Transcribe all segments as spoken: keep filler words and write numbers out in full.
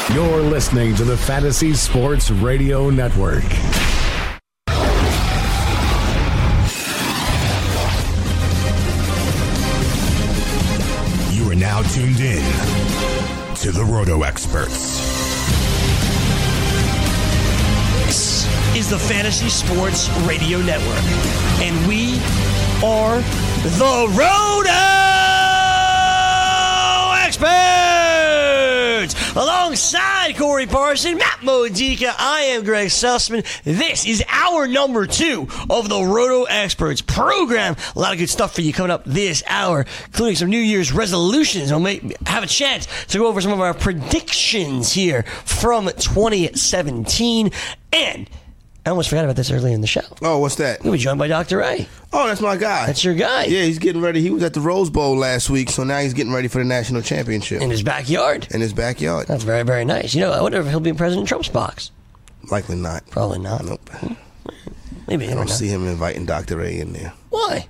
You're listening to the Fantasy Sports Radio Network. You are now tuned in to the Roto Experts. This is the Fantasy Sports Radio Network, and we are the Roto Experts! Alongside Corey Parson, Matt Modica, I am Greg Sussman. This is our number two of the Roto Experts program. A lot of good stuff for you coming up this hour, including some New Year's resolutions. We'll make, have a chance to go over some of our predictions here from twenty seventeen. And I almost forgot about this earlier in the show. Oh, what's that? We'll be joined by Doctor A. Oh, that's my guy. That's your guy. Yeah, he's getting ready. He was at the Rose Bowl last week, so now he's getting ready for the national championship. In his backyard. In his backyard. That's very, very nice. You know, I wonder if he'll be in President Trump's box. Likely not. Probably not. Nope. Maybe. I don't see him inviting Doctor A in there. Why?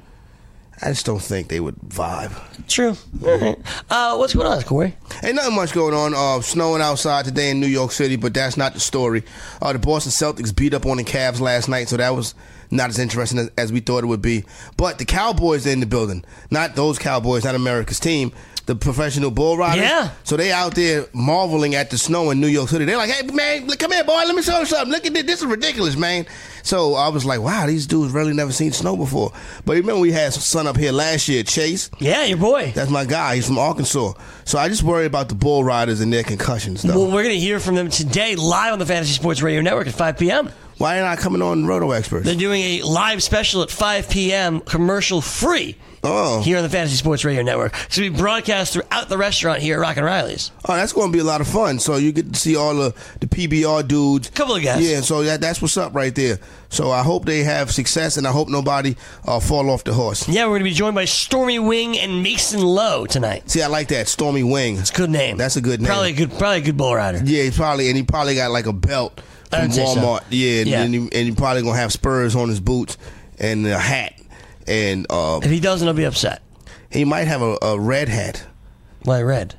I just don't think they would vibe. True. All right. Uh, what's going on, Corey? Ain't nothing much going on. Uh, snowing outside today in New York City, but that's not the story. Uh, the Boston Celtics beat up on the Cavs last night, so that was not as interesting as, as we thought it would be. But the Cowboys are in the building. Not those Cowboys, not America's team. The professional bull riders. Yeah. So they out there marveling at the snow in New York City. They're like, hey, man, come here, boy. Let me show you something. Look at this. This is ridiculous, man. So I was like, wow, these dudes really never seen snow before. But remember we had some sun up here last year, Chase. Yeah, your boy. That's my guy. He's from Arkansas. So I just worry about the bull riders and their concussions, though. Well, we're going to hear from them today live on the Fantasy Sports Radio Network at five p.m. Why are they not coming on Roto Experts? They're doing a live special at five p.m. commercial free. Oh. Here on the Fantasy Sports Radio Network. So we broadcast throughout the restaurant here at Rock and Riley's. Oh, that's going to be a lot of fun. So you get to see all the, the P B R dudes. Couple of guys. Yeah, so that, that's what's up right there. So I hope they have success, and I hope nobody uh, fall off the horse. Yeah, we're going to be joined by Stormy Wing and Mason Lowe tonight. See, I like that, Stormy Wing. It's a good name. That's a good name. Probably a good, probably a good bull rider. Yeah, he's probably, and he probably got like a belt from I'd say so. Walmart. Yeah, Yeah. And, he, and he probably going to have spurs on his boots and a hat. And uh, If he doesn't, I'll be upset. he might have a, a red hat. Why red?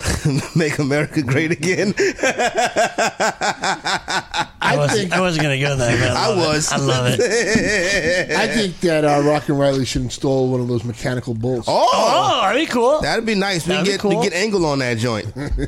Make America great again. I, I wasn't, think I wasn't going to go there. But I, I love was. It. I love it. I think that uh, Rock and Riley should install one of those mechanical bulls. Oh, Oh, that'd be cool. that'd be nice. We can That'd be get cool. we get Engel on that joint.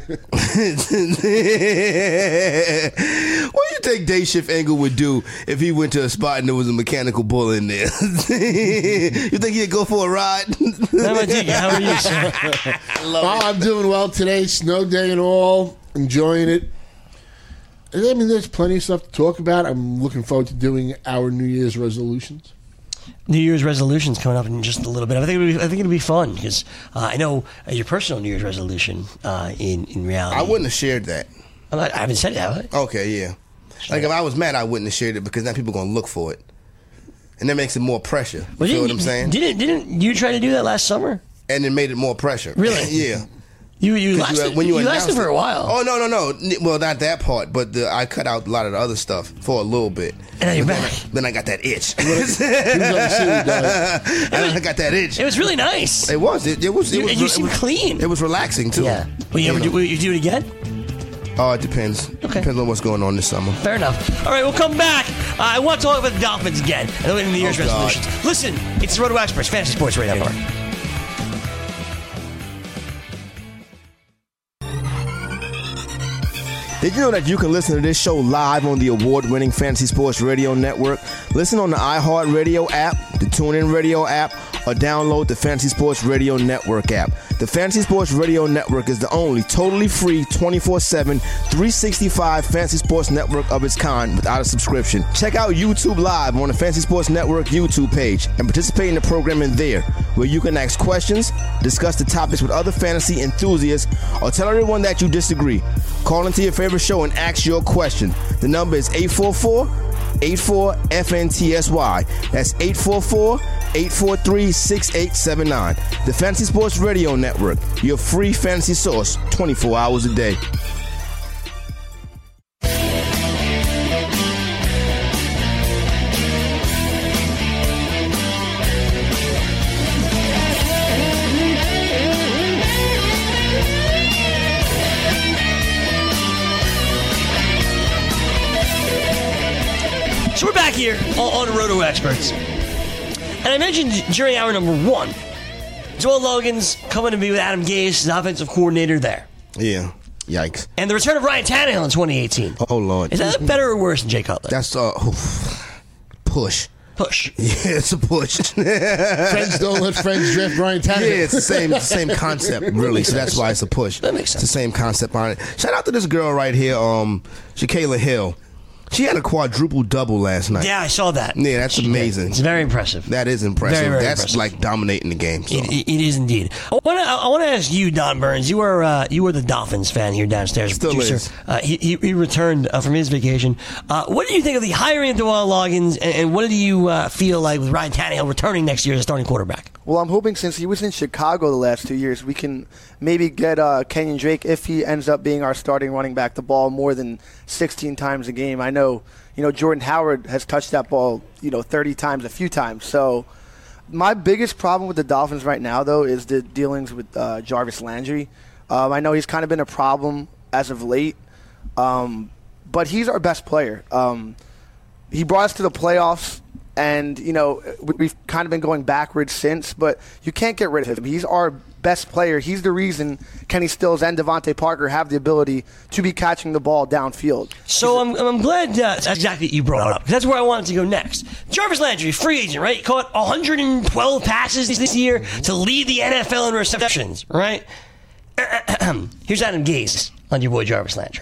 What do you think Day Shift Engel would do if he went to a spot and there was a mechanical bull in there? You think he'd go for a ride? How about you? How are you, sir? Oh, I'm doing well today. Snow day and all. Enjoying it. I mean, there's plenty of stuff to talk about. I'm looking forward to doing our New Year's resolutions. New Year's resolutions coming up in just a little bit. I think it'll be, I think it'll be fun because uh, I know uh, your personal New Year's resolution uh, in in reality. I wouldn't have shared that. I'm not, I haven't said it, have I? Okay, yeah. Like if I was mad, I wouldn't have shared it because now people are gonna look for it, and that makes it more pressure. You Well, feel didn't- what I'm saying? Didn't didn't you try to do that last summer? And it made it more pressure. Really? Yeah. You you 'Cause lasted, you, when you, you announced lasted for it- a while. Oh no no no! N- Well, not that part, but the, I cut out a lot of the other stuff for a little bit. And now you're Then back. I- Then I got that itch. He was on the city, dog. And I got that itch. It was really nice. It was. It, it was. It You- was. and you it seem was, clean. It was relaxing too. Yeah. Will you ever do? Will you do it again? Oh, it depends. Okay. Depends on what's going on this summer. Fair enough. All right, we'll come back. Uh, I want to talk about the Dolphins again. And then in the Year's Oh, God. resolutions. Listen, it's the Roto Experts, Fantasy Sports Radio Network. Did you know that you can listen to this show live on the award-winning Fantasy Sports Radio Network? Listen on the iHeartRadio app, the TuneIn Radio app, or download the Fantasy Sports Radio Network app. The Fantasy Sports Radio Network is the only totally free twenty-four seven, three sixty-five Fantasy Sports Network of its kind without a subscription. Check out YouTube Live on the Fantasy Sports Network YouTube page and participate in the programming there, where you can ask questions, discuss the topics with other fantasy enthusiasts, or tell everyone that you disagree. Call into your favorite show and ask your question. The number is eight four four, eight four, F N T S Y. That's eight four four, eight four three, six eight seven nine. The Fantasy Sports Radio Network, your free fantasy source twenty-four hours a day. here on, on Roto Experts. And I mentioned during hour number one, Joel Logan's coming to be with Adam Gase, the offensive coordinator there. Yeah. Yikes. And the return of Ryan Tannehill in twenty eighteen. Oh, Lord. Is that better or worse than Jay Cutler? That's a uh, push. Push. Yeah, it's a push. Friends don't let friends drift. Ryan Tannehill. Yeah, it's the same it's the same concept, really. So that's why it's a push. That makes sense. It's the same concept on it. Shout out to this girl right here, um, Shaquilla Hill. She had a quadruple double last night. Yeah, I saw that. Yeah, that's She amazing. did. It's very impressive. That is impressive. Very, very that's impressive. like dominating the game. So. It, it is indeed. I want to. I want to ask you, Don Burns. You are uh, you are the Dolphins fan here downstairs. Still producer. is. Uh, he, he he returned uh, from his vacation. Uh, what do you think of the hiring of Joel Loggins, and, and what do you uh, feel like with Ryan Tannehill returning next year as a starting quarterback? Well, I'm hoping since he was in Chicago the last two years, we can maybe get uh, Kenyon Drake, if he ends up being our starting running back, the ball more than sixteen times a game. I know, you know, Jordan Howard has touched that ball, you know, thirty times a few times. So my biggest problem with the Dolphins right now, though, is the dealings with uh, Jarvis Landry. Um, I know he's kind of been a problem as of late, um, but he's our best player. Um, he brought us to the playoffs. And, you know, we've kind of been going backwards since, but you can't get rid of him. He's our best player. He's the reason Kenny Stills and Devontae Parker have the ability to be catching the ball downfield. So I'm, I'm glad uh, that's exactly what you brought up. That's where I wanted to go next. Jarvis Landry, free agent, right? He caught one hundred twelve passes this year to lead the N F L in receptions, right? Here's Adam Gase on your boy Jarvis Landry.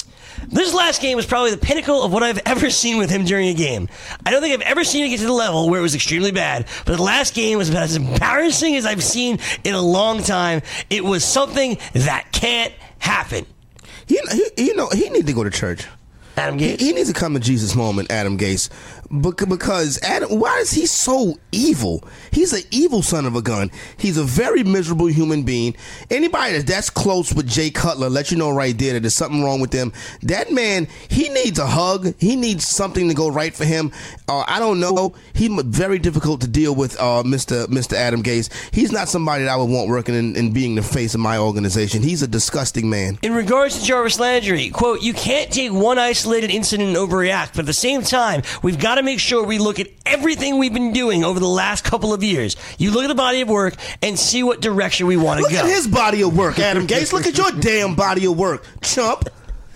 This last game was probably the pinnacle of what I've ever seen with him during a game. I don't think I've ever seen it get to the level where it was extremely bad, but the last game was about as embarrassing as I've seen in a long time. It was something that can't happen. He, he, you know, he needs to go to church. Adam Gase? He, he needs to come to Jesus moment, Adam Gase. Because Adam, why is he so evil? He's an evil son of a gun. He's a very miserable human being. Anybody that's, that's close with Jay Cutler, let you know right there that there's something wrong with them. That man, he needs a hug. He needs something to go right for him. Uh, I don't know. He's very difficult to deal with, uh, Mister Mister Adam Gase. He's not somebody that I would want working and, and being the face of my organization. He's a disgusting man. In regards to Jarvis Landry, quote, you can't take one isolated incident and overreact, but at the same time, we've got to make sure we look at everything we've been doing over the last couple of years. You look at the body of work and see what direction we want to go. Look at his body of work, Adam Gase. Look at your damn body of work, chump.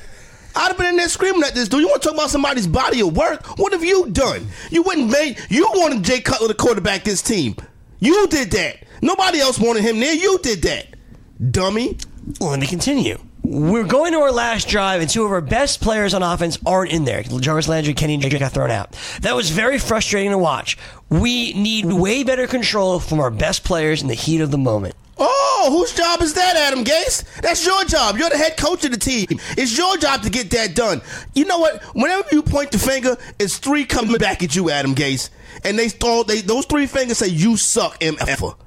I'd have been in there screaming at this dude. You want to talk about somebody's body of work? What have you done? You wouldn't make. You wanted Jay Cutler to quarterback this team. You did that. Nobody else wanted him there. You did that, dummy. Well, let me continue. We're going to our last drive, and two of our best players on offense aren't in there. Jarvis Landry, Kenny Drake got thrown out. That was very frustrating to watch. We need way better control from our best players in the heat of the moment. Oh, whose job is that, Adam Gase? That's your job. You're the head coach of the team. It's your job to get that done. You know what? Whenever you point the finger, it's three coming back at you, Adam Gase. And they throw, they, those three fingers say, you suck, M F er.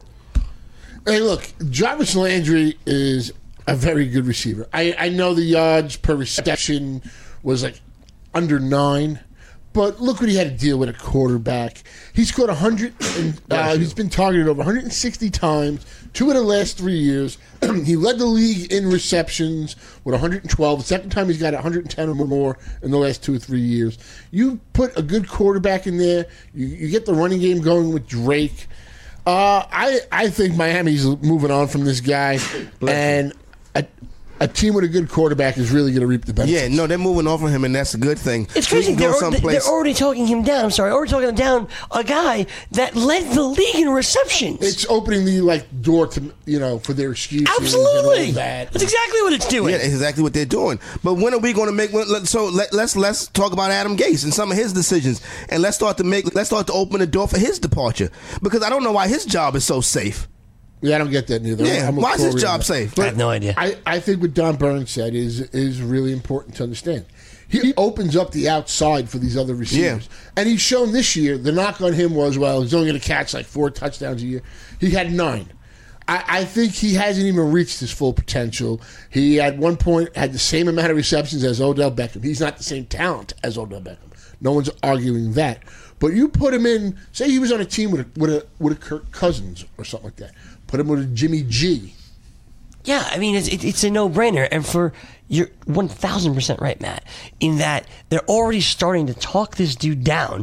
Hey, look, Jarvis Landry is a very good receiver. I, I know the yards per reception was like under nine, but look what he had to deal with a quarterback. He scored one hundred, and uh, he's been targeted over one hundred sixty times, two of the last three years. He led the league in receptions with one hundred twelve. The second time he's got one hundred ten or more in the last two or three years. You put a good quarterback in there, you, you get the running game going with Drake. Uh, I, I think Miami's moving on from this guy, and a, a team with a good quarterback is really going to reap the benefits. Yeah, no, they're moving on from him, and that's a good thing. It's So he crazy. can go They're, someplace- they're already talking him down. I'm sorry. Already talking down a guy that led the league in receptions. It's opening the like door to, you know, for their excuses. Absolutely. And all that. That's exactly what it's doing. Yeah, that's exactly what they're doing. But when are we going to make? when- So let, let's let's talk about Adam Gase and some of his decisions, and let's start to make let's start to open the door for his departure, because I don't know why his job is so safe. Yeah, I don't get that neither. Yeah, I'm a why is his Corey job on that. safe? I have no idea. I, I think what Don Burns said is is really important to understand. He opens up the outside for these other receivers. Yeah. And he's shown this year, the knock on him was, well, he's only going to catch like four touchdowns a year. He had nine. I, I think he hasn't even reached his full potential. He, at one point, had the same amount of receptions as Odell Beckham. He's not the same talent as Odell Beckham. No one's arguing that. But you put him in, say he was on a team with a, with a, with a Kirk Cousins or something like that. Put him with a Jimmy G. Yeah, I mean, it's, it, it's a no-brainer. And for you're one thousand percent right, Matt, in that they're already starting to talk this dude down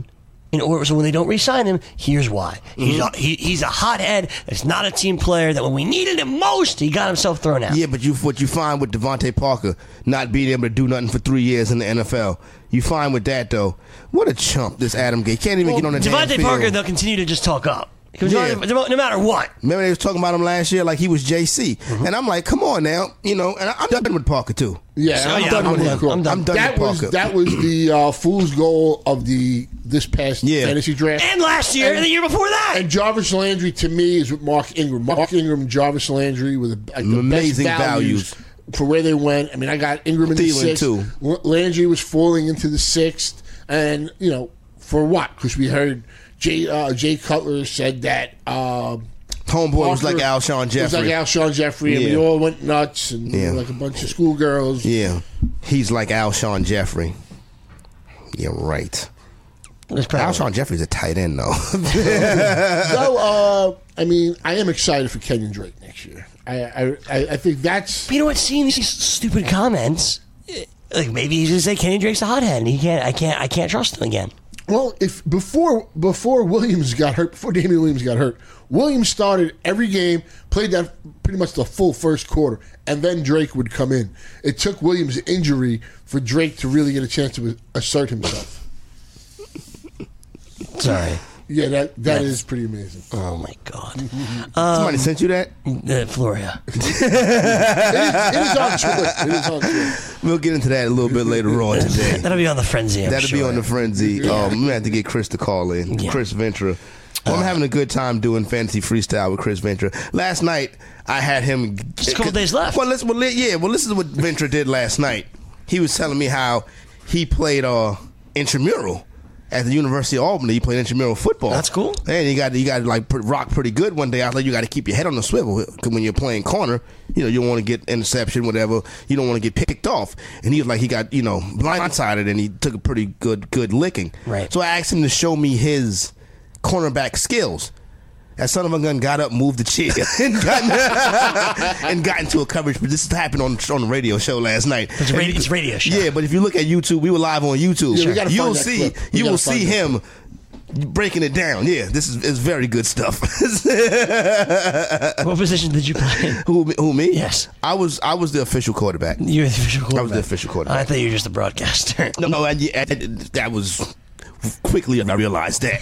In order, so when they don't re-sign him, here's why. He's Mm-hmm. a, he, he's a hothead. It's not a team player. That when we needed him most, he got himself thrown out. Yeah, but you what you find with Devontae Parker not being able to do nothing for three years in the N F L. You find with that though, what a chump this Adam Gase. Can't even Well, get on the damn Devontae field. Parker, they'll continue to just talk up. Because Yeah. no matter what. Remember they was talking about him last year like he was J C, Mm-hmm. and I'm like, come on now, you know. And I'm done with Parker too. Yeah, So, I'm yeah, done I'm with done. him. I'm done. I'm done That with was Parker. that was the uh, fool's goal of the this past Yeah. fantasy draft. And last year, and, And- the year before that. And Jarvis Landry to me is with Mark Ingram. Mark Ingram and Jarvis Landry with like the Amazing best values, values. for where they went. I mean, I got Ingram in the Thielen, sixth. too. L- Landry was falling into the sixth, and you know for what? Because we heard Jay uh, Jay Cutler said that. Uh, Homeboy was Parker like Alshon was Jeffrey. like Alshon Jeffrey, and we Yeah. all went nuts, and we Yeah. were like a bunch of schoolgirls. Yeah, he's like Alshon Jeffrey. You're right. That's probably- Alshon Jeffrey's a tight end though. So, uh, I mean, I am excited for Kenyon Drake next year. I, I, I I think that's But you know what? Seeing these stupid comments, eh, like maybe he's gonna say Kenny Drake's a hothead, and he can't. I can't. I can't trust him again. well. If before before Williams got hurt, before Damian Williams got hurt, Williams started every game, played that pretty much the full first quarter, and then Drake would come in. It took Williams' injury for Drake to really get a chance to assert himself. Sorry. Yeah, that that Yes. is pretty amazing. Oh my God. Somebody sent you that? Uh, Floria. It is, it is on Twitter. It is on Twitter. We'll get into that a little bit later on today. That'll be on the frenzy. I'm That'll be sure. on the frenzy. Um, I'm gonna have to get Chris to call in. Yeah. Chris Ventura. Well, I'm having a good time doing fantasy freestyle with Chris Ventura. Last night I had him. Just a couple days left. Well, let's. Well, li- yeah. Well, this is what Ventura did last night. He was telling me how he played uh, intramural at the University of Albany. He played intramural football. That's cool. And you got you got to like pr- rock pretty good one day. I was like, you got to keep your head on the swivel because when you're playing corner, you know you don't want to get interception, whatever. You don't want to get picked off. And he was like, he got you know blindsided, and he took a pretty good good licking. Right. So I asked him to show me his cornerback skills. That son of a gun got up, moved the chair, and got, and got into a coverage. But this happened on on the radio show last night. It's a radio, it's a radio show. Yeah, but if you look at YouTube, we were live on YouTube. Yeah, we gotta You'll find that see, clip. We you will gotta find see that him breaking it down. Yeah, this is, is very good stuff. What position did you play? who, who me? Yes. I was I was the official quarterback. You were the official quarterback. I was the official quarterback. I thought you were just a broadcaster. No, no, and, and that was quickly I realized that.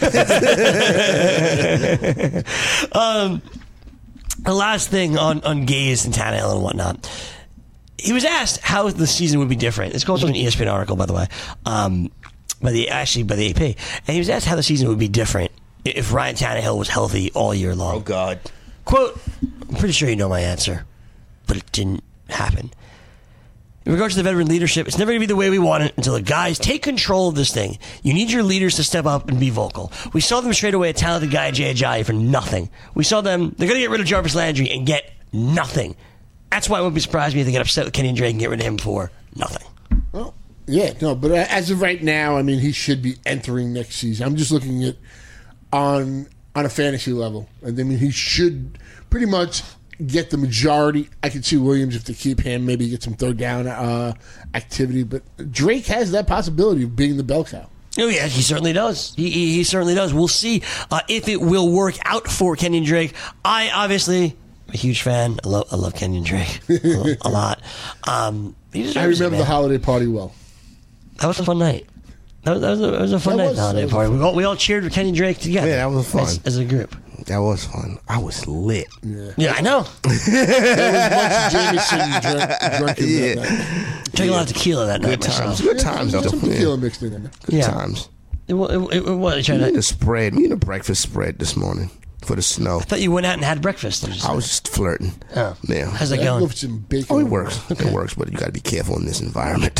um, the last thing on on Gaze and Tannehill and whatnot. He was asked how the season would be different. It's called an E S P N article, by the way, um, by the actually by the A P. And he was asked how the season would be different if Ryan Tannehill was healthy all year long. Oh God. Quote, I'm pretty sure you know my answer, but it didn't happen. In regards to the veteran leadership, it's never going to be the way we want it until the guys take control of this thing. You need your leaders to step up and be vocal. We saw them straight away a talented guy, Jay Ajayi, for nothing. We saw them, they're going to get rid of Jarvis Landry and get nothing. That's why it wouldn't be surprised me if they get upset with Kenny Drake and get rid of him for nothing. Well, yeah, no, but as of right now, I mean, he should be entering next season. I'm just looking at on on a fantasy level, and I mean, he should pretty much get the majority. I could see Williams if they keep him, maybe get some third down uh, activity, but Drake has that possibility of being the bell cow. Oh, yeah, he certainly does. He, he, he certainly does. We'll see uh, if it will work out for Kenyon Drake. I obviously am a huge fan. I love, I love Kenyon Drake a, a lot. Um, he I deserves it, remember man. the holiday party well. That was a fun night. That was, that was, a, that was a fun That night, was- the holiday that was party. a We all, we all cheered for Kenyon Drake together. Yeah, that was fun. As, as a group. That was fun. I was lit. Yeah, Yeah, I know. there was much Jameson drunk, drunk in Yeah. that night. Drank a lot of tequila that night Good times. myself. Good times. Some though. tequila Yeah. mixed in there. Good Yeah. times. It, wa- it, it, it was. Trying We to, had a spread. We had a breakfast spread this morning for the snow. I thought you went out and had breakfast. Or I was just flirting. Oh. Yeah. How's that Yeah, going? go for some bacon. Oh, it works. It works, but you got to be careful in this environment.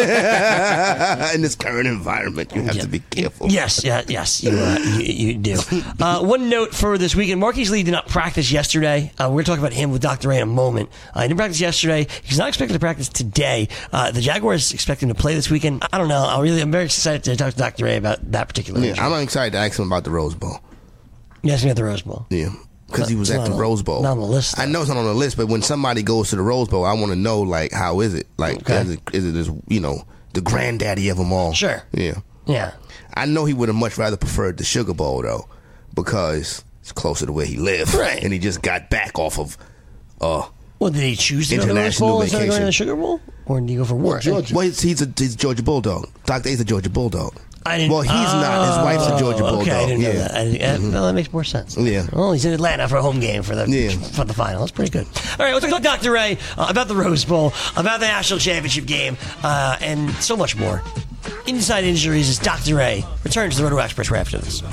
In this current environment, you have Yeah. to be careful. Yes, yeah, yes, you, uh, you, you do. Uh, one note for this weekend: Marquise Lee did not practice yesterday. Uh, we're going to talk about him with Doctor Ray in a moment. Uh, he didn't practice yesterday. He's not expected to practice today. Uh, the Jaguars expect him to play this weekend. I don't know. I'm really, I'm very excited to talk to Doctor Ray about that particular. Yeah, injury. I'm excited to ask him about the Rose Bowl. Yes, we got the Rose Bowl. Yeah. Because he was It's at not the on- Rose Bowl. not on the list, I know it's not on the list, but when somebody goes to the Rose Bowl, I want to know, like, how is it? Like, Okay. is it, is it this, you know, the granddaddy of them all? Sure. Yeah. Yeah. I know he would have much rather preferred the Sugar Bowl, though, because it's closer to where he lived. Right. And he just got back off of uh, Well, did he choose to go to the Rose Bowl instead of going to the Sugar Bowl? Or did he go for work? Georgia. Well, he's, he's, a, he's a Georgia Bulldog. Doctor A's a Georgia Bulldog. I didn't, well, he's oh, not. His wife's a Georgia Bulldog. Okay, I didn't yeah. know that. I didn't, mm-hmm. Well, that makes more sense. Yeah. Well, he's in Atlanta for a home game for the yeah. for the final. That's pretty good. All right, let's talk to Doctor Ray uh, about the Rose Bowl, about the national championship game, uh, and so much more. Inside Injuries as Doctor Ray returns to the Roto Express right after this.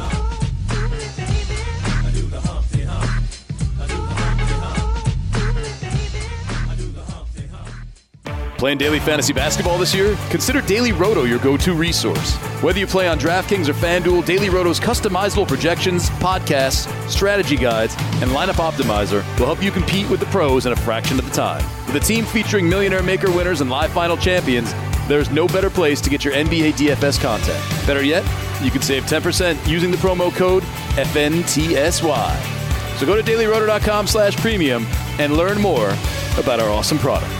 Playing daily fantasy basketball this year? Consider Daily Roto your go-to resource. Whether you play on DraftKings or FanDuel, Daily Roto's customizable projections, podcasts, strategy guides, and lineup optimizer will help you compete with the pros in a fraction of the time. With a team featuring Millionaire Maker winners and live final champions, there's no better place to get your N B A D F S content. Better yet, you can save ten percent using the promo code F N T S Y. So go to dailyroto.com slash premium and learn more about our awesome product.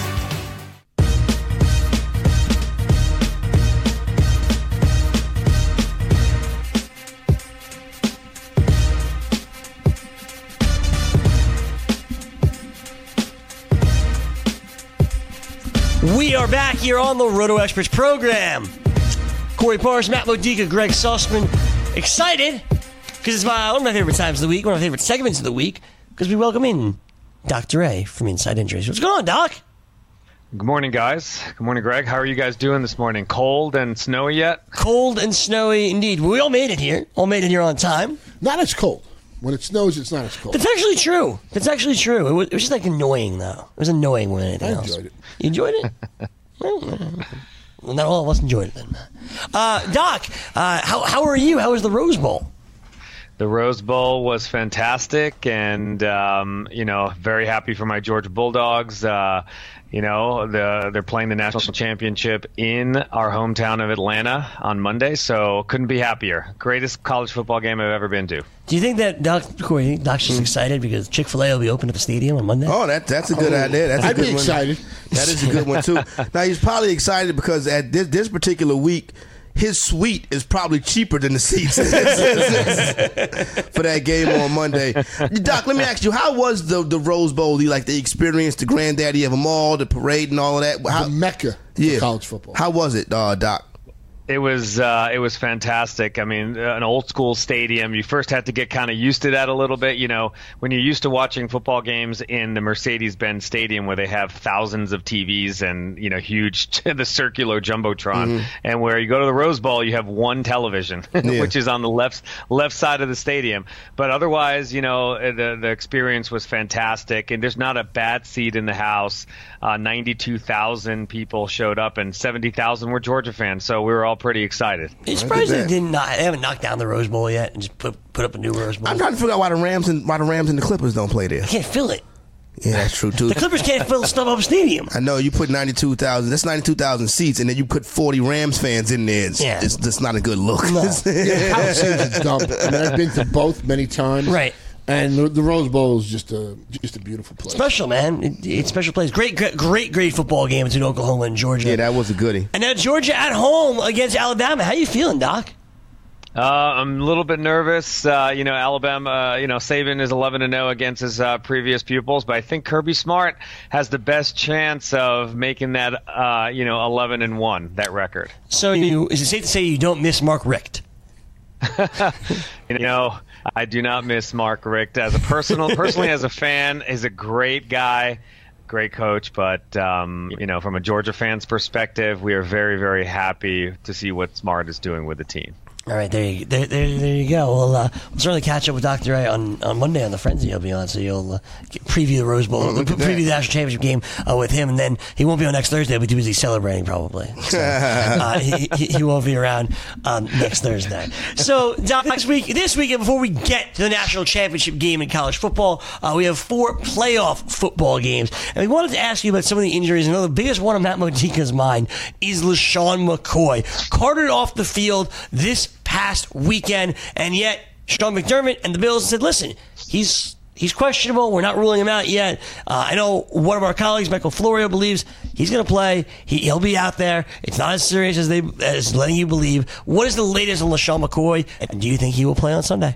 We are back here on the Roto Experts program. Corey Parson, Matt Modica, Greg Sussman. Excited because it's my, one of my favorite times of the week, one of my favorite segments of the week, because we welcome in Doctor Ray from Inside Injuries. What's going on, Doc? Good morning, guys. Good morning, Greg. How are you guys doing this morning? Cold and snowy yet? Cold and snowy, indeed. We all made it here. All made it here on time. Not as cold. When it snows, it's not as cold. That's actually true. That's actually true. It was, it was just like annoying, though. It was annoying more than anything I else. enjoyed it. You enjoyed it? Well, not all of us enjoyed it then. Uh, Doc, uh, how how are you? How was the Rose Bowl? The Rose Bowl was fantastic, and um, you know, very happy for my Georgia Bulldogs. Uh, you know, the, they're playing the national championship in our hometown of Atlanta on Monday, so couldn't be happier. Greatest college football game I've ever been to. Do you think that Doc Corey, Doc's just excited because Chick-fil-A will be open at the stadium on Monday? Oh, that that's a good oh, idea. That's a I'd good be one. excited. That is a good one too. Now he's probably excited because at this this particular week, his suite is probably cheaper than the seats for that game on Monday. Doc, let me ask you, how was the the Rose Bowl? You like the experience, the granddaddy of them all, the parade and all of that? How, the Mecca yeah. for college football. How was it, uh, Doc? It was uh, it was fantastic. I mean, an old school stadium. You first had to get kind of used to that a little bit. You know, when you're used to watching football games in the Mercedes-Benz Stadium where they have thousands of T Vs and, you know, huge, the circular Jumbotron, mm-hmm. and where you go to the Rose Bowl, you have one television, yeah. which is on the left left side of the stadium. But otherwise, you know, the the experience was fantastic, and there's not a bad seat in the house. Uh, ninety-two thousand people showed up, and seventy thousand were Georgia fans, so we were all pretty excited. I'm surprised they didn't. Knock, they haven't knocked down the Rose Bowl yet and just put put up a new Rose Bowl. I'm trying to figure out why the Rams and why the Rams and the Clippers don't play there. They can't fill it. Yeah, that's true too. The Clippers can't fill StubHub Stadium. I know you put ninety-two thousand. That's ninety-two thousand seats, and then you put forty Rams fans in there. It's, yeah. it's just not a good look. No. Yeah, how it seems it's dumb. I mean, I've been to both many times. Right. And the, the Rose Bowl is just a just a beautiful place. Special, man. It, it's special place. Great, great, great, great football game between Oklahoma and Georgia. Yeah, that was a goodie. And now Georgia at home against Alabama. How you feeling, Doc? Uh, I'm a little bit nervous. Uh, you know, Alabama, uh, you know, Saban is eleven and oh against his uh, previous pupils, but I think Kirby Smart has the best chance of making that, uh, you know, eleven and one, that record. So you, is it safe to say you don't miss Mark Richt? You know, I do not miss Mark Richt as a personal, personally as a fan. He's a great guy, great coach, but um, you know, from a Georgia fan's perspective, we are very, very happy to see what Smart is doing with the team. All right, there you, there, there, there you go. We'll, uh, we'll certainly catch up with Doctor Ray on, on Monday on the Frenzy he'll be on, so you'll uh, get, preview the Rose Bowl, oh, preview the national championship game uh, with him, and then he won't be on next Thursday. He'll be too busy celebrating probably. So, uh, he, he, he won't be around um, next Thursday. So Doc, next week, this weekend, before we get to the national championship game in college football, uh, we have four playoff football games, and we wanted to ask you about some of the injuries. I know the biggest one on Matt Modica's mind is LaShawn McCoy, carted off the field this past weekend, and yet Sean McDermott and the Bills said, listen, he's He's questionable. We're not ruling him out yet. Uh, I know one of our colleagues, Michael Florio, believes he's going to play. He, he'll be out there. It's not as serious as they as letting you believe. What is the latest on LaShawn McCoy? And do you think he will play on Sunday?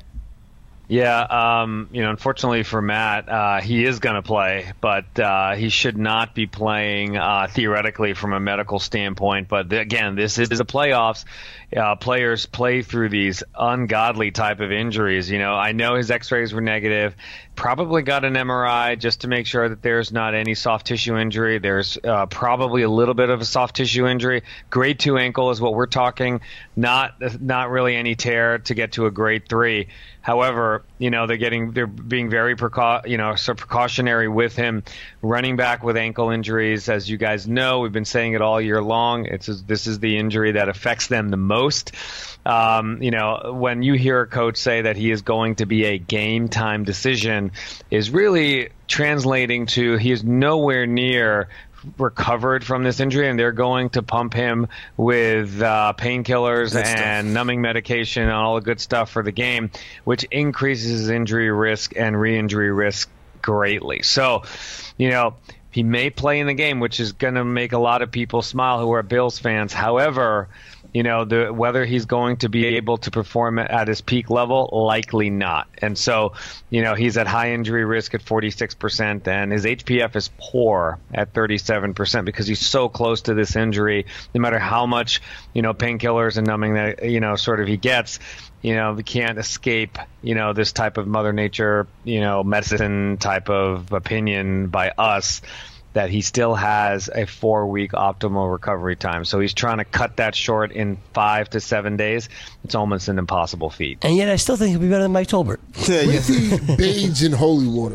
Yeah, um, you know, unfortunately for Matt, uh, he is going to play, but uh, he should not be playing uh, theoretically from a medical standpoint. But th- again, this is the playoffs. Uh, players play through these ungodly type of injuries. You know, I know his x-rays were negative. Probably got an M R I just to make sure that there's not any soft tissue injury. There's uh, probably a little bit of a soft tissue injury. Grade two ankle is what we're talking, not not really any tear to get to a grade three. However, you know, they're getting they're being very precau- you know, so precautionary with him. Running back with ankle injuries, as you guys know, we've been saying it all year long. It's this is the injury that affects them the most. Um, you know, when you hear a coach say that he is going to be a game time decision, is really translating to he is nowhere near recovered from this injury, and they're going to pump him with uh, painkillers and numbing medication and all the good stuff for the game, which increases his injury risk and re-injury risk greatly. So, you know, he may play in the game, which is going to make a lot of people smile who are Bills fans. However, you know, the, whether he's going to be able to perform at his peak level, likely not. And so, you know, he's at high injury risk at forty-six percent, and his H P F is poor at thirty-seven percent because he's so close to this injury. No matter how much, you know, painkillers and numbing that, you know, sort of he gets, you know, we can't escape, you know, this type of Mother Nature, you know, medicine type of opinion by us, that he still has a four-week optimal recovery time. So he's trying to cut that short in five to seven days. It's almost an impossible feat. And yet I still think he'll be better than Mike Tolbert. What if he bathes in holy water?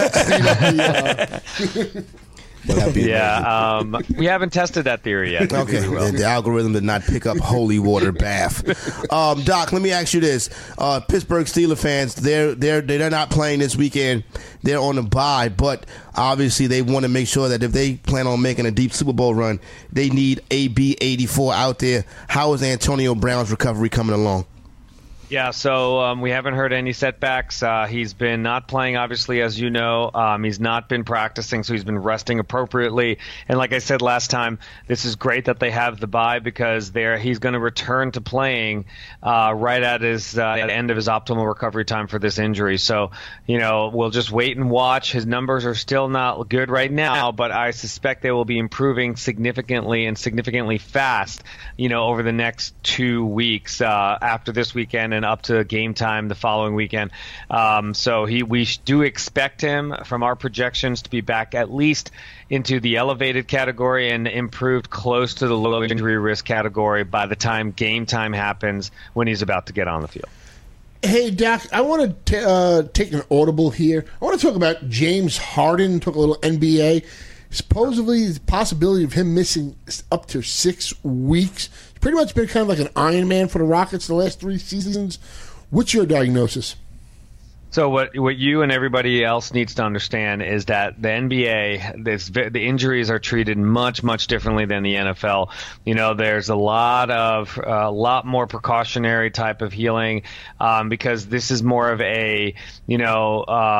Yeah, um, we haven't tested that theory yet. Okay, the, the algorithm did not pick up holy water bath. Um, Doc, let me ask you this: uh, Pittsburgh Steelers fans, they're they're they're not playing this weekend. They're on a bye, but obviously they want to make sure that if they plan on making a deep Super Bowl run, they need A B eighty-four out there. How is Antonio Brown's recovery coming along? Yeah, so um, we haven't heard any setbacks. Uh, he's been not playing, obviously, as you know. Um, he's not been practicing, so he's been resting appropriately. And like I said last time, this is great that they have the bye because they're, he's going to return to playing uh, right at his uh, at the end of his optimal recovery time for this injury. So, you know, we'll just wait and watch. His numbers are still not good right now, but I suspect they will be improving significantly and significantly fast, you know, over the next two weeks uh, after this weekend and up to game time the following weekend. Um, so he, we do expect him from our projections to be back at least into the elevated category and improved close to the low injury risk category by the time game time happens when he's about to get on the field. Hey, Doc, I want to uh, take an audible here. I want to talk about James Harden, talk a little N B A. Supposedly, the possibility of him missing up to six weeks. He's pretty much been kind of like an Iron Man for the Rockets the last three seasons. What's your diagnosis? So what what you and everybody else needs to understand is that the N B A, this, the injuries are treated much, much differently than the N F L. You know, there's a lot of a uh, lot more precautionary type of healing um, because this is more of a, you know,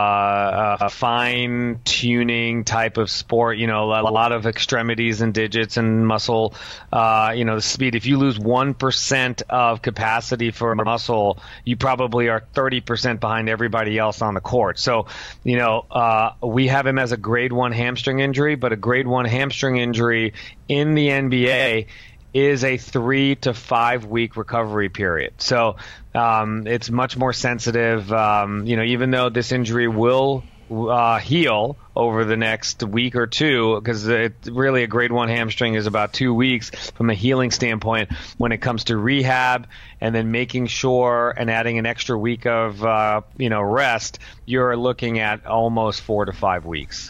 uh, a fine tuning type of sport. You know, a lot of extremities and digits and muscle. Uh, you know, the speed. If you lose one percent of capacity for a muscle, you probably are thirty percent behind everybody else on the court. So, you know, uh, we have him as a grade one hamstring injury, but a grade one hamstring injury in the N B A is a three to five week recovery period. So um, it's much more sensitive. Um, you know, even though this injury will uh, heal over the next week or two, because really a grade one hamstring is about two weeks from a healing standpoint when it comes to rehab and then making sure and adding an extra week of uh, you know rest, you're looking at almost four to five weeks.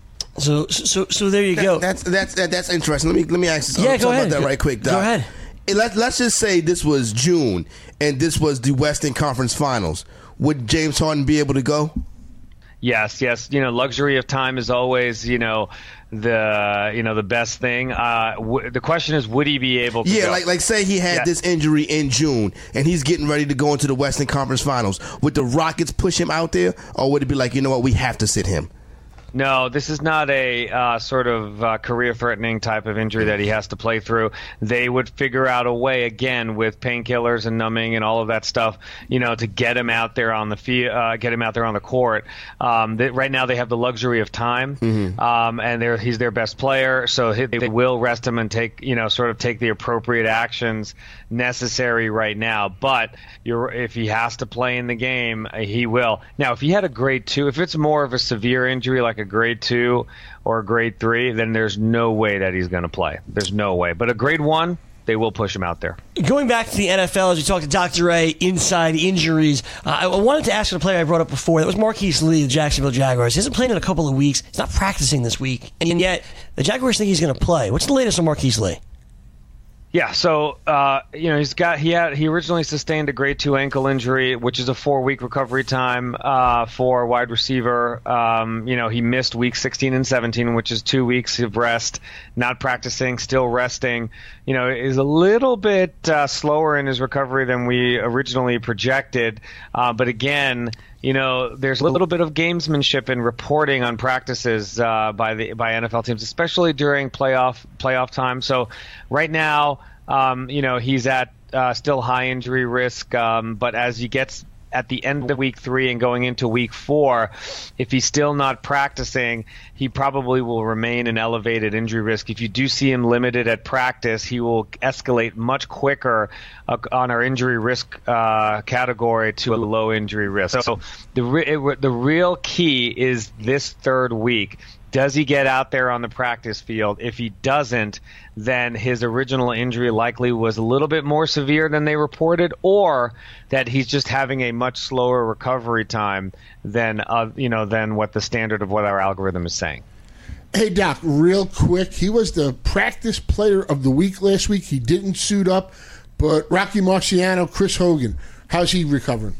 So so so there you go. That, that's that's that, that's interesting. Let me let me ask you yeah, go ahead. about that right quick, Doc. Go ahead. Let, let's just say this was June and this was the Western Conference Finals. Would James Harden be able to go? Yes, yes. You know, luxury of time is always, you know, the you know the best thing. Uh, w- the question is, would he be able to? Yeah, go? like like say he had Yeah. this injury in June and he's getting ready to go into the Western Conference Finals. Would the Rockets push him out there, or would it be like, you know what, we have to sit him? No, this is not a uh, sort of uh, career-threatening type of injury that he has to play through. They would figure out a way, again, with painkillers and numbing and all of that stuff, you know, to get him out there on the field, uh, get him out there on the court. Um, they, right now, they have the luxury of time, Mm-hmm. um, and they're, he's their best player, so he, they will rest him and take, you know, sort of take the appropriate actions necessary right now. But you're, if he has to play in the game, uh, he will. Now, if he had a grade two, if it's more of a severe injury like a grade two or a grade three, then there's no way that he's going to play. There's no way. But a grade one, they will push him out there. Going back to the N F L, as we talked to Doctor Ray, inside injuries, uh, I wanted to ask a player I brought up before. That was Marquise Lee, the Jacksonville Jaguars. He hasn't played in a couple of weeks. He's not practicing this week. And yet, the Jaguars think he's going to play. What's the latest on Marquise Lee? Yeah, so uh, you know he's got he had he originally sustained a grade two ankle injury, which is a four week recovery time uh, for a wide receiver. Um, you know he missed week sixteen and seventeen, which is two weeks of rest, not practicing, still resting. You know is a little bit uh, slower in his recovery than we originally projected, uh, but again. You know, there's a little bit of gamesmanship in reporting on practices uh, by the by N F L teams, especially during playoff playoff time. So, right now, um, you know, he's at uh, still high injury risk. Um, but as he gets at the end of week three and going into week four, if he's still not practicing, he probably will remain an elevated injury risk. If you do see him limited at practice, he will escalate much quicker uh, on our injury risk uh, category to a low injury risk. So the re- it, the real key is this third week. Does he get out there on the practice field? If he doesn't, then his original injury likely was a little bit more severe than they reported, or that he's just having a much slower recovery time than uh, you know than what the standard of what our algorithm is saying. Hey, Doc, real quick. He was the practice player of the week last week. He didn't suit up, but Rocky Marciano, Chris Hogan, how's he recovering?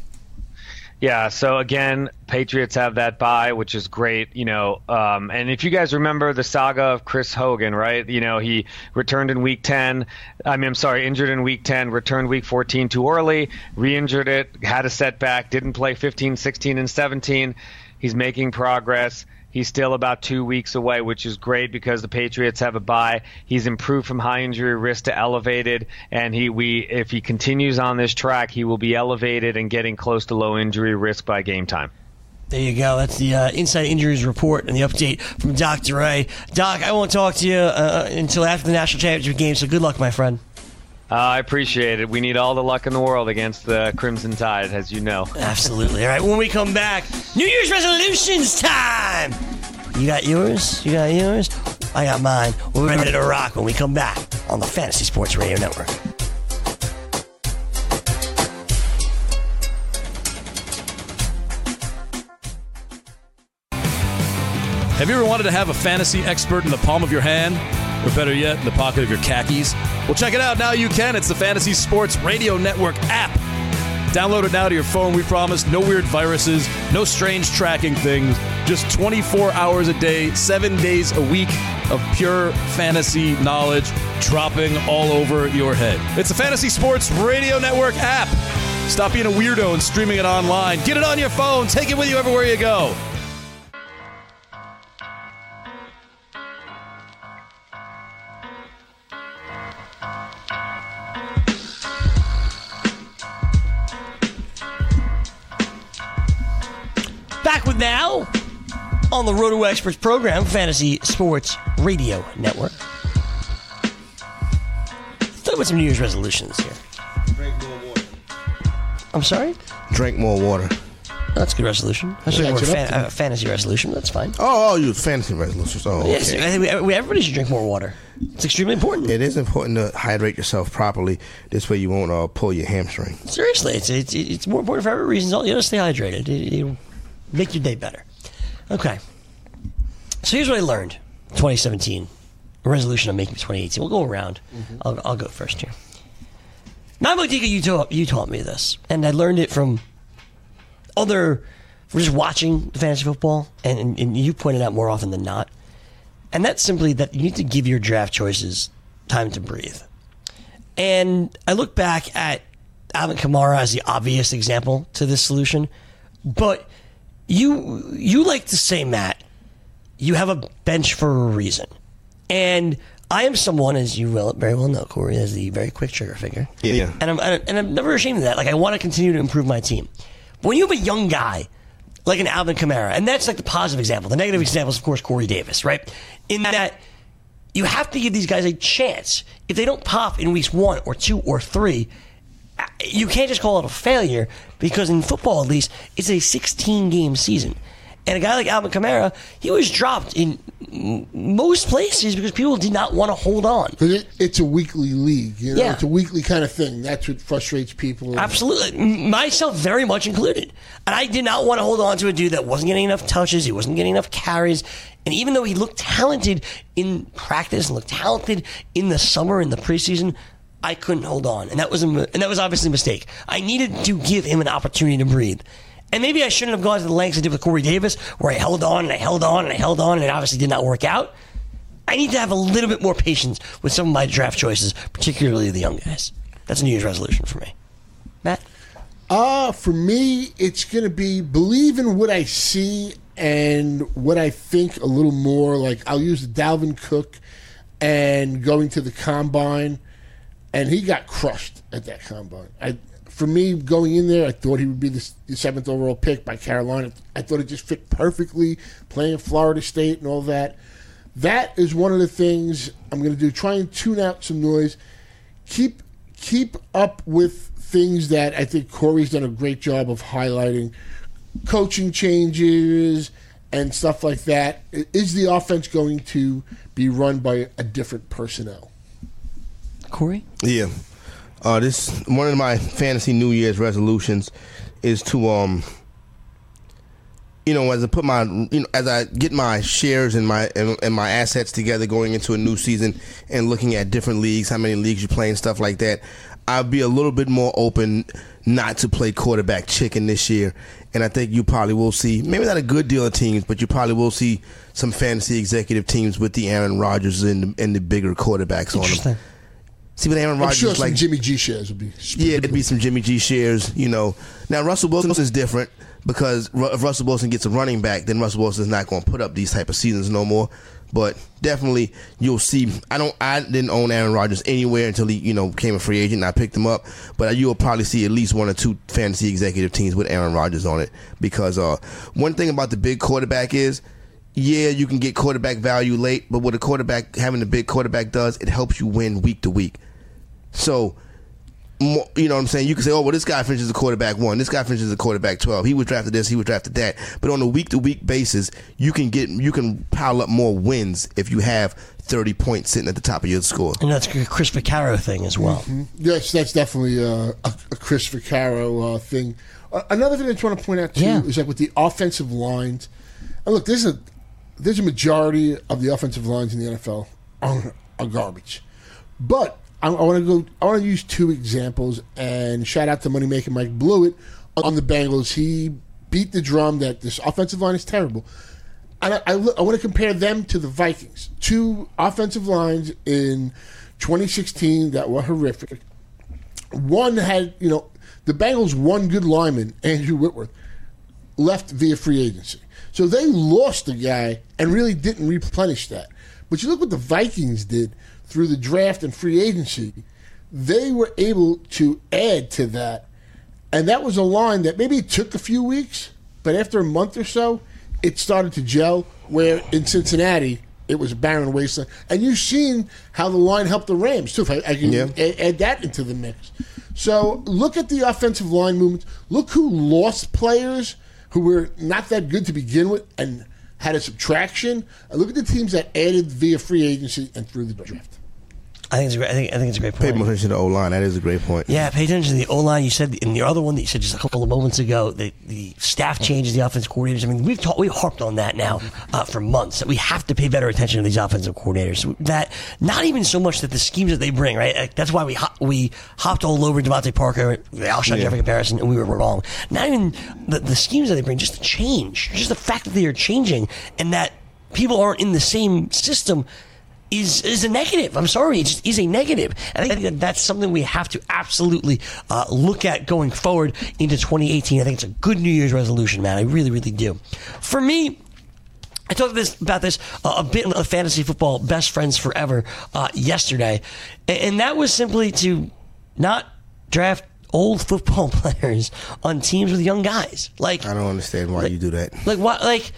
Yeah, so again, Patriots have that bye, which is great, you know. Um, and if you guys remember the saga of Chris Hogan, right? You know, he returned in week ten. I mean, I'm sorry, injured in week ten, returned week fourteen too early, re-injured it, had a setback, didn't play fifteen, sixteen, and seventeen. He's making progress. He's still about two weeks away, which is great because the Patriots have a bye. He's improved from high injury risk to elevated, and he we if he continues on this track, he will be elevated and getting close to low injury risk by game time. There you go. That's the uh, Inside Injuries Report and the update from Doctor Ray. Doc, I won't talk to you uh, until after the National Championship game, so good luck, my friend. Uh, I appreciate it. We need all the luck in the world against the Crimson Tide, as you know. Absolutely. All right, when we come back, New Year's resolutions time. You got yours? You got yours? I got mine. We're ready to rock when we come back on the Fantasy Sports Radio Network. Have you ever wanted to have a fantasy expert in the palm of your hand? Or better yet, in the pocket of your khakis? Well, check it out. Now you can. It's the Fantasy Sports Radio Network app. Download it now to your phone. We promise no weird viruses, no strange tracking things. Just twenty-four hours a day, seven days a week of pure fantasy knowledge dropping all over your head. It's the Fantasy Sports Radio Network app. Stop being a weirdo and streaming it online. Get it on your phone. Take it with you everywhere you go. Back with now on the Roto Experts program, Fantasy Sports Radio Network. Let's talk about some New Year's resolutions here. Drink more water. I'm sorry? Drink more water. That's a good resolution. That's Yeah, a more it's fan, up to uh, fantasy resolution. That's fine. Oh, oh, you fantasy resolutions. Oh, okay. Yes, I think we, we, everybody should drink more water. It's extremely important. It is important to hydrate yourself properly. This way you won't uh, pull your hamstring. Seriously, it's, it's it's more important for every reason. You got to stay hydrated. It, it'll make your day better. Okay. So here's what I learned. twenty seventeen. A resolution I'm making for twenty eighteen. We'll go around. Mm-hmm. I'll, I'll go first here. Now, Modika, you taught, you taught me this. And I learned it from other We're just watching fantasy football, and, and, and you pointed out more often than not. And that's simply that you need to give your draft choices time to breathe. And I look back at Alvin Kamara as the obvious example to this solution. But you you like to say, Matt, you have a bench for a reason. And I am someone, as you will very well know, Corey, as the very quick trigger finger. Yeah. And I'm, and I'm never ashamed of that. Like, I want to continue to improve my team. But when you have a young guy like an Alvin Kamara, and that's like the positive example. The negative example is, of course, Corey Davis, right? In that you have to give these guys a chance. If they don't pop in weeks one or two or three, you can't just call it a failure, because in football, at least, it's a sixteen-game season. And a guy like Alvin Kamara, he was dropped in most places because people did not want to hold on. Because it, it's a weekly league. You know? Yeah. It's a weekly kind of thing. That's what frustrates people. Absolutely. Myself very much included. And I did not want to hold on to a dude that wasn't getting enough touches. He wasn't getting enough carries. And even though he looked talented in practice and looked talented in the summer, in the preseason, I couldn't hold on. And that was a, and that was obviously a mistake. I needed to give him an opportunity to breathe. And maybe I shouldn't have gone to the lengths I did with Corey Davis, where I held on and I held on and I held on, and it obviously did not work out. I need to have a little bit more patience with some of my draft choices, particularly the young guys. That's a New Year's resolution for me. Matt? Uh, for me, it's going to be believe in what I see and what I think a little more. Like, I'll use Dalvin Cook and going to the combine, and he got crushed at that combine. I For me, going in there, I thought he would be the, the seventh overall pick by Carolina. I thought it just fit perfectly, playing at Florida State and all that. That is one of the things I'm going to do. Try and tune out some noise. Keep keep up with things that I think Corey's done a great job of highlighting. Coaching changes and stuff like that. Is the offense going to be run by a different personnel? Corey? Yeah. Uh, this one of my fantasy New Year's resolutions is to um, you know, as I put my you know as I get my shares and my and, and my assets together going into a new season and looking at different leagues, how many leagues you play and stuff like that, I'll be a little bit more open not to play quarterback chicken this year. And I think you probably will see, maybe not a good deal of teams, but you probably will see some fantasy executive teams with the Aaron Rodgers and the, and the bigger quarterbacks on them. See what Aaron Rodgers I'm sure is some like. Jimmy G shares would be. Yeah, it'd be some Jimmy G shares. You know, now Russell Wilson is different because if Russell Wilson gets a running back, then Russell Wilson is not going to put up these type of seasons no more. But definitely, you'll see. I don't. I didn't own Aaron Rodgers anywhere until he, you know, became a free agent, and I picked him up. But you'll probably see at least one or two fantasy executive teams with Aaron Rodgers on it, because uh, one thing about the big quarterback is, yeah, you can get quarterback value late, but what a quarterback having a big quarterback does, it helps you win week to week. So, you know what I'm saying? You can say, oh, well, this guy finishes a quarterback one. This guy finishes a quarterback twelve. He was drafted this. He was drafted that. But on a week-to-week basis, you can get you can pile up more wins if you have thirty points sitting at the top of your score. And that's a Chris Vaccaro thing as well. Mm-hmm. Yes, that's definitely uh, a, a Chris Vaccaro uh, thing. Uh, another thing I just want to point out, too, yeah. is like with the offensive lines. And look, there's a, there's a majority of the offensive lines in the N F L are, are garbage. But I, I want to go. I want to use two examples, and shout out to Moneymaker Mike Blewett on the Bengals. He beat the drum that this offensive line is terrible, and I, I, I want to compare them to the Vikings. Two offensive lines in twenty sixteen that were horrific. One had, you know, the Bengals' one good lineman, Andrew Whitworth, left via free agency, so they lost the guy and really didn't replenish that. But you look what the Vikings did through the draft and free agency. They were able to add to that. And that was a line that maybe it took a few weeks, but after a month or so, it started to gel, where in Cincinnati, it was a barren wasteland. And you've seen how the line helped the Rams, too. If I, I can yeah. add, add that into the mix. So look at the offensive line movements. Look who lost players who were not that good to begin with and had a subtraction. And look at the teams that added via free agency and through the draft. I think it's a great. I think, I think it's a great Pay point. more attention to the O-line. That is a great point. Yeah, pay attention to the O-line. You said in the other one that you said just a couple of moments ago, the, the staff changes, the offensive coordinators. I mean, we've talked, we've harped on that now uh, for months, that we have to pay better attention to these offensive coordinators. That not even so much that the schemes that they bring, right? Like, that's why we ho- we hopped all over Devontae Parker, the Alshon Yeah. Jeffrey comparison, and we were wrong. Not even the, the schemes that they bring, just the change, just the fact that they are changing, and that people aren't in the same system. Is is a negative. I'm sorry, it just is a negative. And I think that that's something we have to absolutely uh, look at going forward into twenty eighteen. I think it's a good New Year's resolution, man. I really, really do. For me, I talked this, about this uh, a bit of fantasy football best friends forever uh, yesterday, and, and that was simply to not draft old football players on teams with young guys. Like I don't understand why like, you do that. Like what? Like.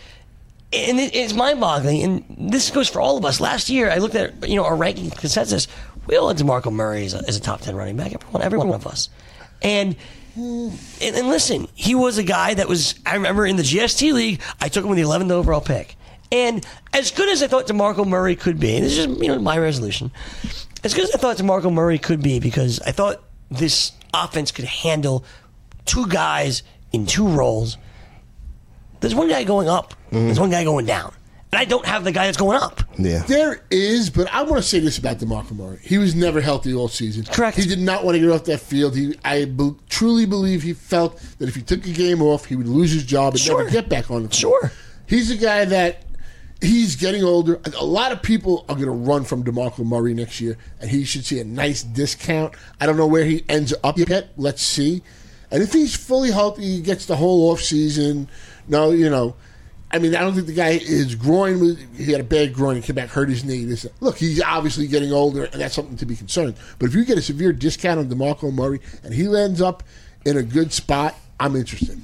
And it, it's mind-boggling, and this goes for all of us. Last year, I looked at you know our ranking consensus. We all had DeMarco Murray as a, as a top ten running back. Everyone, every one of us. And, and and listen, he was a guy that was. I remember in the G S T league, I took him with the eleventh overall pick. And as good as I thought DeMarco Murray could be, and this is just you know my resolution. As good as I thought DeMarco Murray could be, because I thought this offense could handle two guys in two roles. There's one guy going up. Mm-hmm. There's one guy going down. And I don't have the guy that's going up. Yeah. There is, but I want to say this about DeMarco Murray. He was never healthy all season. Correct. He did not want to get off that field. He, I be, truly believe he felt that if he took a game off, he would lose his job and Sure. never get back on the field. Sure. He's a guy that he's getting older. A lot of people are going to run from DeMarco Murray next year, and he should see a nice discount. I don't know where he ends up yet. Let's see. And if he's fully healthy, he gets the whole offseason. No, you know, I mean, I don't think the guy, his groin, was, he had a bad groin and came back, hurt his knee. This, look, he's obviously getting older, and that's something to be concerned. But if you get a severe discount on DeMarco Murray and he lands up in a good spot, I'm interested.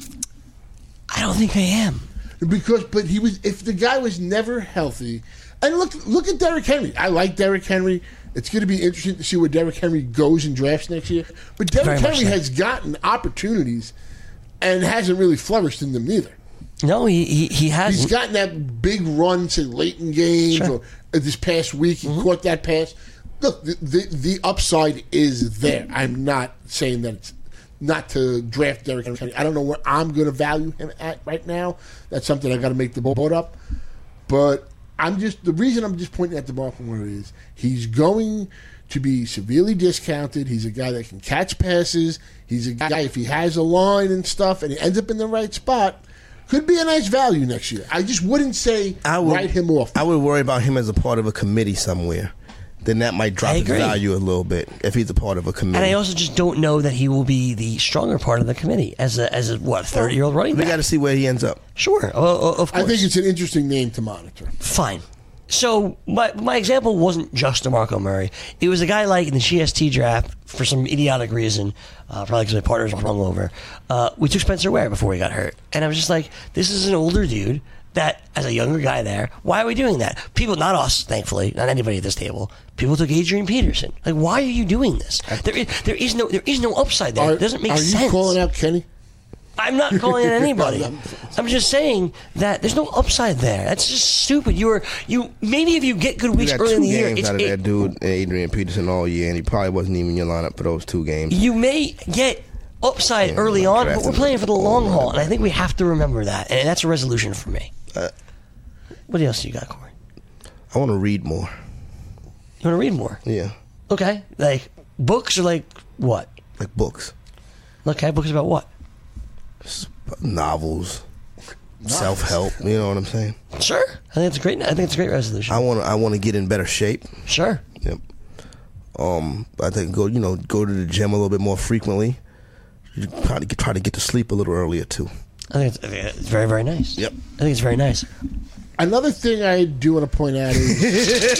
I don't think I am. Because, but he was, if the guy was never healthy, and look, look at Derrick Henry. I like Derrick Henry. It's going to be interesting to see where Derrick Henry goes in drafts next year. But Derrick Henry so. has gotten opportunities and hasn't really flourished in them neither. No, he he, he hasn't. He's gotten that big run, say, late in games, Sure. or this past week he Mm-hmm. caught that pass. Look, the, the the upside is there. I'm not saying that it's not to draft Derrick Henry. I don't know where I'm going to value him at right now. That's something I got to make the board up. But I'm just the reason I'm just pointing at DeMarco Murray is he's going to be severely discounted. He's a guy that can catch passes. He's a guy, if he has a line and stuff and he ends up in the right spot, could be a nice value next year. I just wouldn't say I would, write him off. I would worry about him as a part of a committee somewhere. Then that might drop his value a little bit if he's a part of a committee. And I also just don't know that he will be the stronger part of the committee as a, as a what, thirty-year-old running back? We got to see where he ends up. Sure, well, of course. I think it's an interesting name to monitor. Fine. So my my example wasn't just DeMarco Murray. It was a guy like in the G S T draft, for some idiotic reason, uh, probably because my partners were hungover, uh, we took Spencer Ware before he got hurt. And I was just like, this is an older dude that, as a younger guy there, why are we doing that? People, not us, thankfully, not anybody at this table, people took Adrian Peterson. Like, why are you doing this? There is, there is, no, there is no upside there. Are, it doesn't make are sense. you calling out Kenny? I'm not calling it anybody. I'm just saying that there's no upside there. That's just stupid. You were you maybe if you get good weeks got early two in the year, games it's out of it, that dude, Adrian Peterson, all year, and he probably wasn't even in your lineup for those two games. you may get upside Yeah, early I'm on, but drafting we're playing for the him. long haul, and I think we have to remember that. And that's a resolution for me. Uh, what else you got, Corey? I want to read more. You want to read more? Yeah, Okay, like books or like what? like books, Okay, books about what? novels, self-help. You know what I'm saying? Sure, I think it's a great. I think it's a great resolution. I want to. I want to get in better shape. Sure. Yep. Um, I think go. You know, go to the gym a little bit more frequently. You try to get, try to get to sleep a little earlier too. I think it's, I think it's very very nice. Yep. I think it's very nice. Another thing I do want to point out is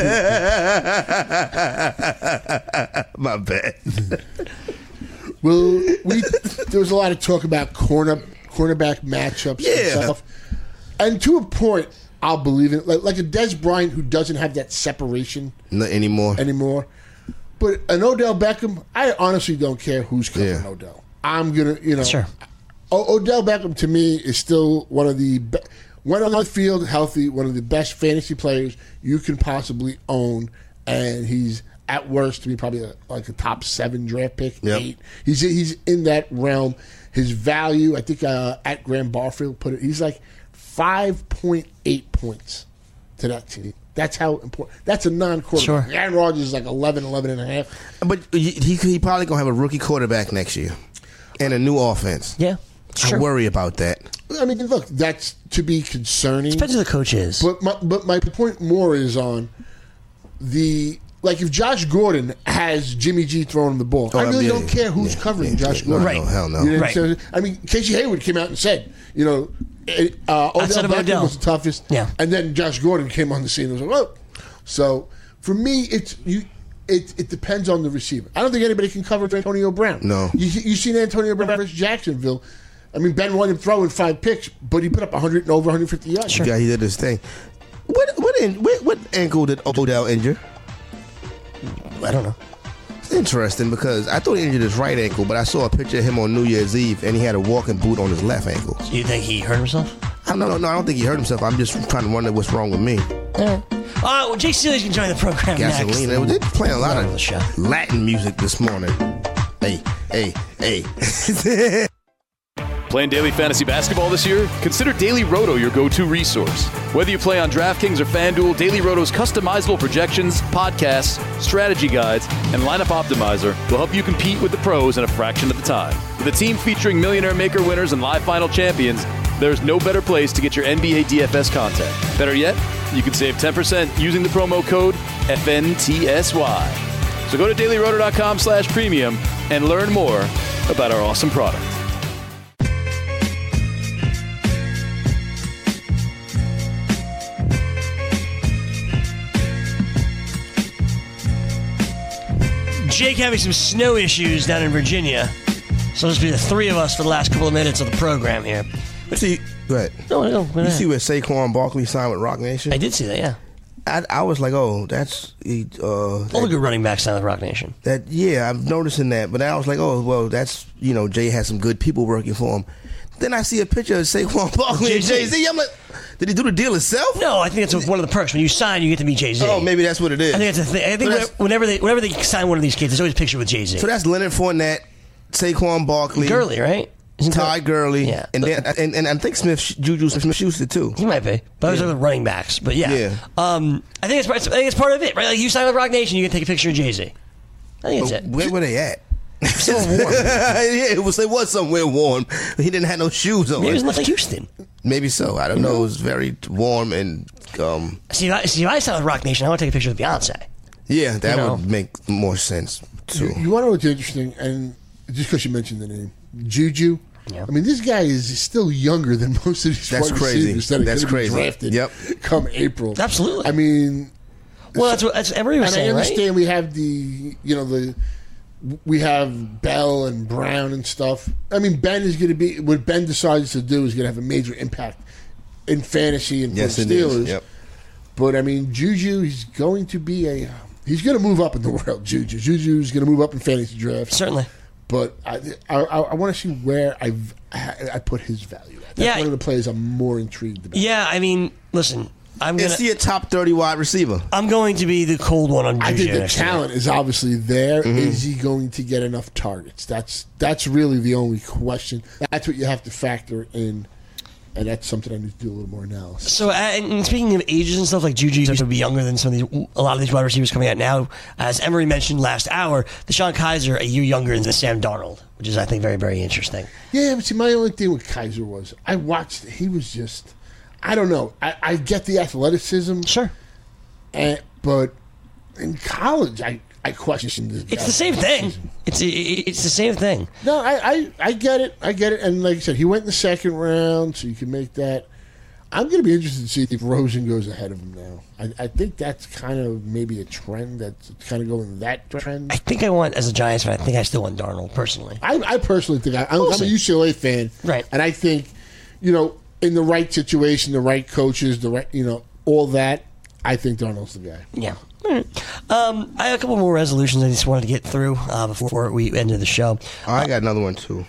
My bad. well, we there was a lot of talk about corner cornerback matchups Yeah. and stuff, and to a point, I'll believe it. Like, like a Des Bryant who doesn't have that separation Not anymore. anymore. But an Odell Beckham, I honestly don't care who's covering Yeah. Odell. I'm gonna, you know, Sure. O- Odell Beckham to me is still one of the be- when on the field healthy, one of the best fantasy players you can possibly own. and he's at worst to be probably a, like a top seven draft pick, Yep. eight. He's he's in that realm. His value, I think, uh, at Graham Barfield put it. He's like five point eight points to that team. That's how important. That's a non-quarterback. Sure. Aaron Rodgers is like eleven, eleven and a half. But he, he, he probably going to have a rookie quarterback next year and a new offense. Yeah. I Sure. worry about that. I mean, look, that's to be concerning. Depends who the coach is. But my, but my point more is on the like if Josh Gordon has Jimmy G throwing him the ball, Oh, I really yeah, don't care who's yeah, covering yeah, Josh yeah, Gordon. Right. No, hell no. You know what Right. I'm saying? I mean, Casey Hayward came out and said, you know, it, uh, Odell Outside of Beckham Odell. was the toughest. Yeah. And then Josh Gordon came on the scene and was like, oh. So for me, it's you. It, it depends on the receiver. I don't think anybody can cover Antonio Brown. No. You you seen Antonio Brown versus Jacksonville. I mean, Ben wanted him throwing five picks, but he put up one hundred and over one hundred fifty yards. Yeah, he did his thing. What what, in, what what ankle did Odell injure? I don't know. It's interesting because I thought he injured his right ankle, but I saw a picture of him on New Year's Eve, and he had a walking boot on his left ankle. Do you think he hurt himself? I don't know. No, I don't think he hurt himself. I'm just trying to wonder what's wrong with me. All right. All right, well, Jay Sealy's going to join the program Gasoline. next. They were playing a lot Love of the show. Latin music this morning. Hey, hey, hey. Playing daily fantasy basketball this year? Consider Daily Roto your go-to resource. Whether you play on DraftKings or FanDuel, Daily Roto's customizable projections, podcasts, strategy guides, and lineup optimizer will help you compete with the pros in a fraction of the time. With a team featuring Millionaire Maker winners and live final champions, there's no better place to get your N B A D F S content. Better yet, you can save ten percent using the promo code F N T S Y. So go to dailyroto.com slash premium and learn more about our awesome product. Jake having some snow issues down in Virginia. So it'll just be the three of us for the last couple of minutes of the program here. See, go ahead. No, no, go You ahead. see where Saquon Barkley signed with Rock Nation? I did see that, yeah. I, I was like, oh, that's he, uh, All the that, good running backs down with Rock Nation. that. Yeah, I'm noticing that, but I was like, oh, well, that's you know, Jay has some good people working for him. Then I see a picture of Saquon Barkley and Jay Z. I'm like, did he do the deal himself? No, I think that's one of the perks. When you sign, you get to meet Jay-Z. Oh, maybe that's what it is. I think that's a thing. I think But whenever they whenever they sign one of these kids, there's always a picture with Jay-Z. So that's Leonard Fournette, Saquon Barkley, Gurley, right? Isn't Ty that- Gurley, Yeah. and then and, and I think Smith Juju Smith-Schuster too. He might be. But those Yeah. are the running backs. But yeah. Yeah. Um, I think it's part- I think it's part of it, right? Like you sign with Rock Nation, you can take a picture of Jay-Z. I think that's But it. where were they at? Somewhere warm. yeah, it was. It was somewhere warm. He didn't have no shoes on. Maybe it was like Houston. Maybe so. I don't know. It was very warm and um. See, if I, see, if I sign with Rock Nation, I want to take a picture with Beyonce. Yeah, that You know. would make more sense too. You, you want to know what's interesting? And just because you mentioned the name, Juju. Yeah. I mean, this guy is still younger than most of these That's wide crazy. receivers that are That's gonna be crazy. drafted Yep. come April. Absolutely. I mean, Well, that's what that's Emery was and saying, I right? understand we have the, you know, the we have Bell and Brown and stuff. I mean, Ben is going to be what Ben decides to do is going to have a major impact in fantasy and Yes, for it the Steelers. is. Yep. But I mean, Juju, he's going to be a he's going to move up in the world. Juju, Juju is going to move up in fantasy drafts. Certainly. But I, I, I want to see where I've, I put his value at. That's Yeah. one of the players I'm more intrigued about. Yeah, I mean, listen, I'm gonna Is he a top thirty wide receiver? I'm going to be the cold one on Juju I think the next year. talent is obviously there. Mm-hmm. Is he going to get enough targets? That's that's really the only question. That's what you have to factor in, and that's something I need to do a little more analysis. So, uh, and speaking of ages and stuff, like Juju's going to be younger than some of these, a lot of these wide receivers coming out now. As Emery mentioned last hour, Deshaun Kaiser a year younger than Sam Darnold, which is, I think, very, very interesting. Yeah, but see, my only thing with Kaiser was I watched. He was just, I don't know. I, I get the athleticism, Sure. and, but in college, I I questioned this. It's the same thing. It's it's the same thing. No, I, I, I get it. I get it. And like I said, he went in the second round, so you can make that. I'm going to be interested to see if Rosen goes ahead of him now. I, I think that's kind of maybe a trend that's kind of going that trend. I think I want, as a Giants fan, I think I still want Darnold, personally. I, I personally think I, I'm, We'll I'm a see. U C L A fan, Right. And I think, you know, in the right situation, the right coaches, the right, you know, all that, I think Darnold's the guy. Yeah. All right. Um, I have a couple more resolutions I just wanted to get through uh, before we ended the show. Oh, I got another one too.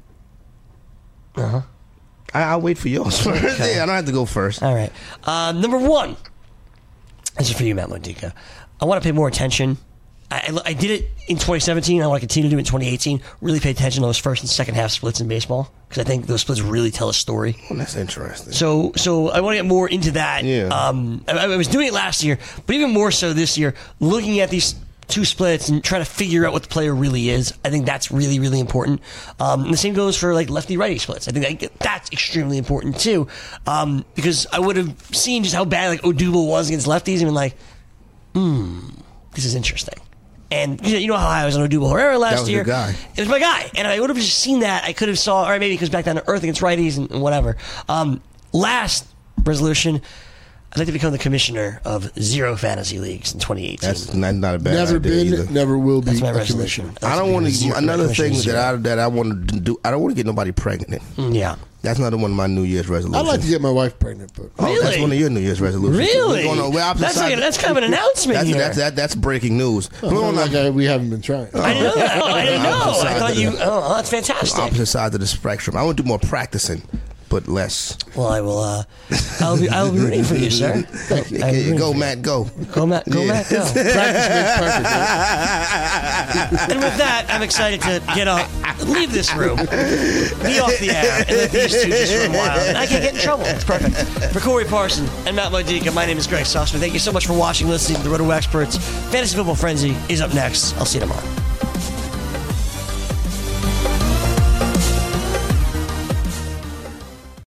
Uh huh. I, I'll wait for yours first. Okay. Yeah, I don't have to go first. All right. Um, number one. This is for you, Matt Modica. I want to pay more attention. I, I did it in twenty seventeen. I want to continue to do it in twenty eighteen. Really pay attention to those first and second half splits in baseball because I think those splits really tell a story. Well, that's interesting. So, so I want to get more into that. Yeah. Um, I, I was doing it last year, but even more so this year, looking at these two splits and trying to figure out what the player really is. I think that's really, really important. Um, and the same goes for like lefty-righty splits. I think that, that's extremely important too, um, because I would have seen just how bad like Odubel was against lefties and been like, hmm, this is interesting. And you know how I was on Odubel Herrera last that was year. Your guy. It was my guy, and I would have just seen that. I could have saw, or maybe it goes back down to earth against righties and, and whatever. Um, last resolution, I'd like to become the commissioner of zero fantasy leagues in twenty eighteen. That's not, not a bad Never idea been, either. never will be That's my a resolution. commissioner. I don't want to. Another thing that I I that I want to do. I don't want to get nobody pregnant. yeah. That's another one of my New Year's resolutions. I'd like to get my wife pregnant, but Oh, that's Really? one of your New Year's resolutions. Really? We're going on, we're opposite That's like sides- a- that's kind of an announcement that's, here. That's, that, that's breaking news. well, We're on like the I, we haven't been trying. I didn't know that. Oh, I didn't know. Opposite I side thought of you. the- Oh, that's fantastic. opposite sides of the spectrum. I want to do more practicing, but less. Well, I will. Uh, I'll be. I'll be rooting for you, sir. Thank you. I'll be rooting Go, for you. Matt, go. Go, Matt. Go, Yeah. Matt. Go. Practice makes perfect. Right? And with that, I'm excited to get up, leave this room, be off the air, and let these two just run wild. And I can't get in trouble. It's perfect. For Corey Parson and Matt Modica, my name is Greg Sussman. Thank you so much for watching, listening to the Roto Experts. Fantasy Football Frenzy is up next. I'll see you tomorrow.